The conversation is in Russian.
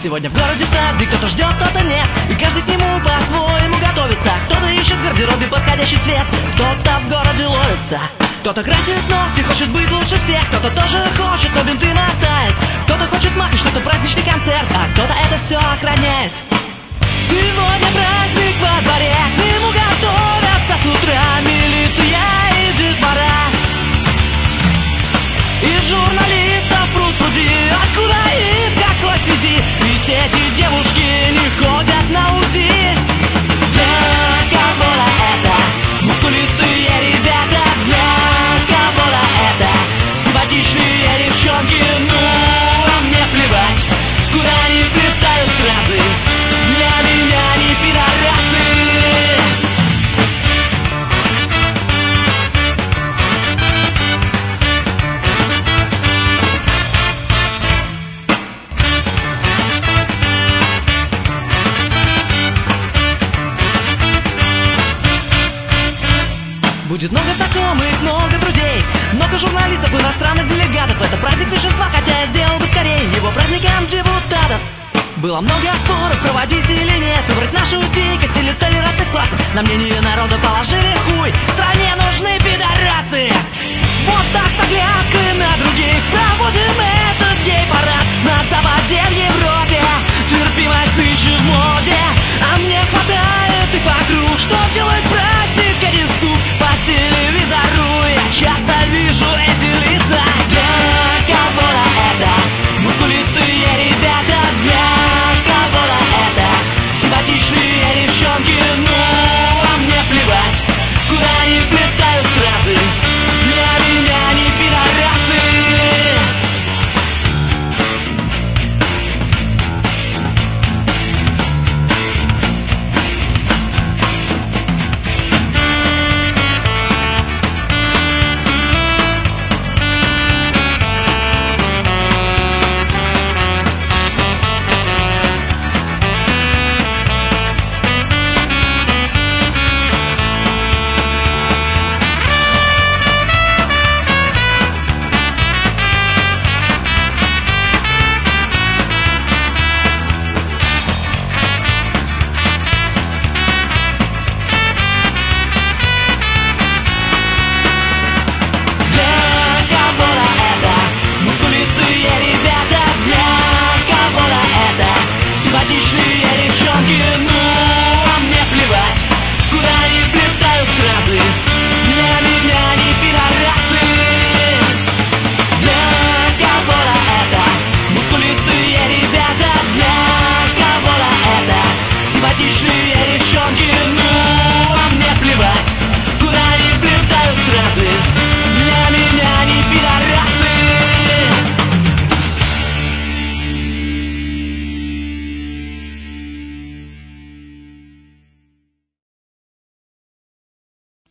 Сегодня в городе праздник, кто-то ждет, кто-то нет, и каждый к нему по-своему готовится. Кто-то ищет в гардеробе подходящий цвет, кто-то в городе ловится. Кто-то красит ногти, хочет быть лучше всех, кто-то тоже хочет, но бинты мотает. Кто-то хочет махать, что-то праздничный концерт, а кто-то это все охраняет. Сегодня праздник во дворе, к нему готовятся с утра милиция и детвора. И журналистов пруд-пруди, откуда и в какой связи, ведь эти девушки не ходят на УЗИ. Для кого-то это мускулистые ребята, для кого-то это симпатичные девчонки. Ну, а мне плевать, куда они плетают фразы, для меня они пидорасы. Будет много знакомых, много друзей, много журналистов, иностранных делегатов. Это праздник меньшинства, хотя я сделал бы скорее его праздником депутатов. Было много споров, проводить или нет, выбрать нашу дикость или толерантность классов. На мнение народа положили хуй, стране нужны пидорасы. Вот так с оглядкой на других проводим этот гей-парад.